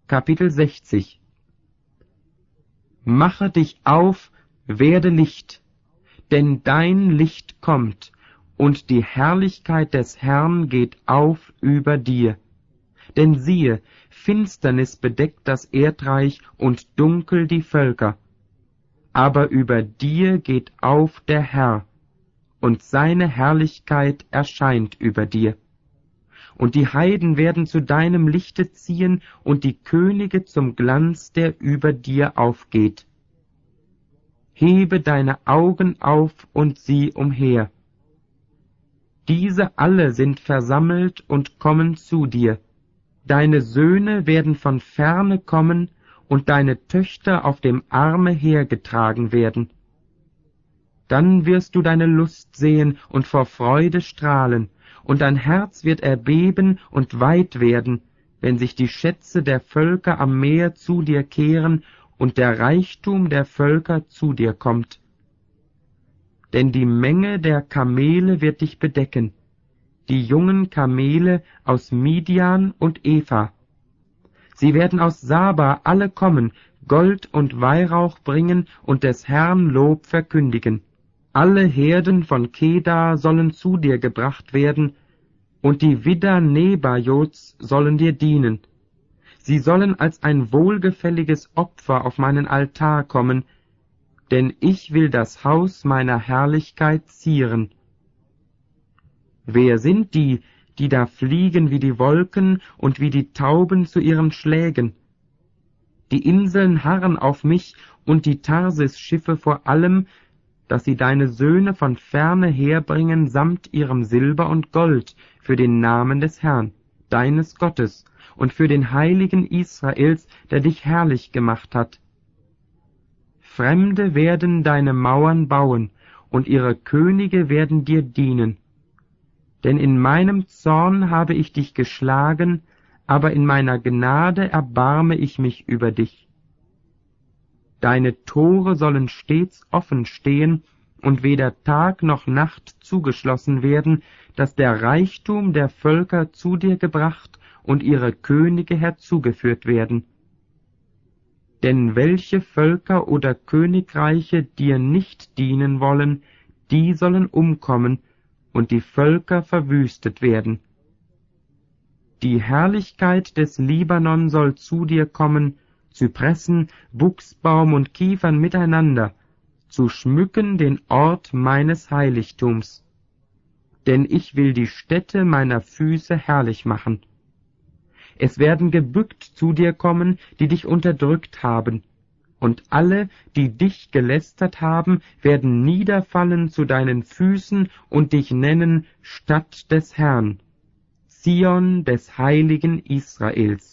Kapitel 60. Mache dich auf, werde Licht, denn dein Licht kommt, und die Herrlichkeit des Herrn geht auf über dir. Denn siehe, Finsternis bedeckt das Erdreich und dunkel die Völker. Aber über dir geht auf der Herr, und seine Herrlichkeit erscheint über dir. Und die Heiden werden zu deinem Lichte ziehen und die Könige zum Glanz, der über dir aufgeht. Hebe deine Augen auf und sieh umher. Diese alle sind versammelt und kommen zu dir. Deine Söhne werden von ferne kommen und deine Töchter auf dem Arme hergetragen werden. Dann wirst du deine Lust sehen und vor Freude strahlen, und dein Herz wird erbeben und weit werden, wenn sich die Schätze der Völker am Meer zu dir kehren und der Reichtum der Völker zu dir kommt. Denn die Menge der Kamele wird dich bedecken, die jungen Kamele aus Midian und Epha. Sie werden aus Saba alle kommen, Gold und Weihrauch bringen und des Herrn Lob verkündigen. Alle Herden von Kedar sollen zu dir gebracht werden, und die Widder Nebajots sollen dir dienen. Sie sollen als ein wohlgefälliges Opfer auf meinen Altar kommen, denn ich will das Haus meiner Herrlichkeit zieren. Wer sind die, die da fliegen wie die Wolken und wie die Tauben zu ihren Schlägen? Die Inseln harren auf mich und die Tarsis-Schiffe vor allem, dass sie deine Söhne von ferne herbringen samt ihrem Silber und Gold für den Namen des Herrn, deines Gottes, und für den Heiligen Israels, der dich herrlich gemacht hat. Fremde werden deine Mauern bauen, und ihre Könige werden dir dienen. Denn in meinem Zorn habe ich dich geschlagen, aber in meiner Gnade erbarme ich mich über dich. Deine Tore sollen stets offen stehen und weder Tag noch Nacht zugeschlossen werden, dass der Reichtum der Völker zu dir gebracht und ihre Könige herzugeführt werden. Denn welche Völker oder Königreiche dir nicht dienen wollen, die sollen umkommen und die Völker verwüstet werden. Die Herrlichkeit des Libanon soll zu dir kommen, Zypressen, Buchsbaum und Kiefern miteinander, zu schmücken den Ort meines Heiligtums. Denn ich will die Stätte meiner Füße herrlich machen. Es werden gebückt zu dir kommen, die dich unterdrückt haben, und alle, die dich gelästert haben, werden niederfallen zu deinen Füßen und dich nennen Stadt des Herrn, Zion des heiligen Israels.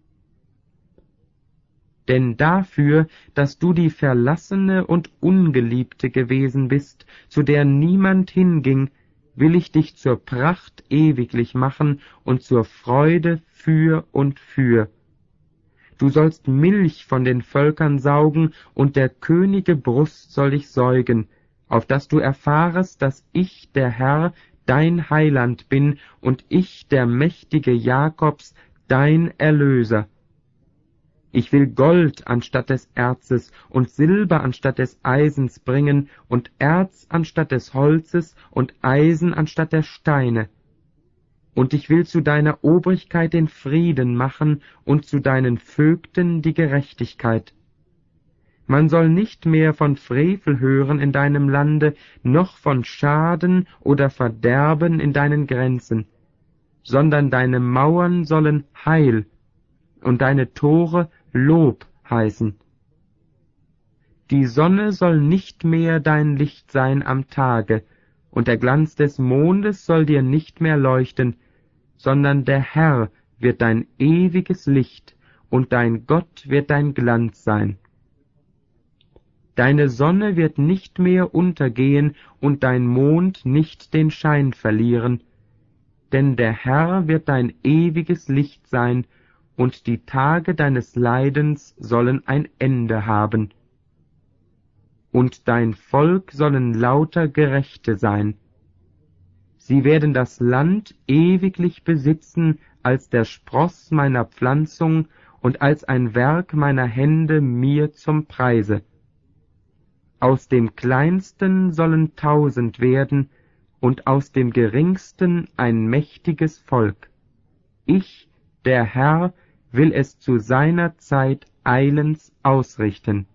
Denn dafür, dass du die Verlassene und Ungeliebte gewesen bist, zu der niemand hinging, will ich dich zur Pracht ewiglich machen und zur Freude für und für. Du sollst Milch von den Völkern saugen, und der Könige Brust soll dich säugen, auf dass du erfahrest, dass ich, der Herr, dein Heiland bin, und ich, der mächtige Jakobs, dein Erlöser. Ich will Gold anstatt des Erzes und Silber anstatt des Eisens bringen und Erz anstatt des Holzes und Eisen anstatt der Steine. Und ich will zu deiner Obrigkeit den Frieden machen und zu deinen Vögten die Gerechtigkeit. Man soll nicht mehr von Frevel hören in deinem Lande, noch von Schaden oder Verderben in deinen Grenzen, sondern deine Mauern sollen Heil und deine Tore Lob heißen. Die Sonne soll nicht mehr dein Licht sein am Tage, und der Glanz des Mondes soll dir nicht mehr leuchten, sondern der Herr wird dein ewiges Licht, und dein Gott wird dein Glanz sein. Deine Sonne wird nicht mehr untergehen, und dein Mond nicht den Schein verlieren, denn der Herr wird dein ewiges Licht sein, und die Tage deines Leidens sollen ein Ende haben. Und dein Volk sollen lauter Gerechte sein. Sie werden das Land ewiglich besitzen als der Spross meiner Pflanzung und als ein Werk meiner Hände mir zum Preise. Aus dem Kleinsten sollen 1000 werden, und aus dem Geringsten ein mächtiges Volk. Ich, der Herr, will es zu seiner Zeit eilends ausrichten.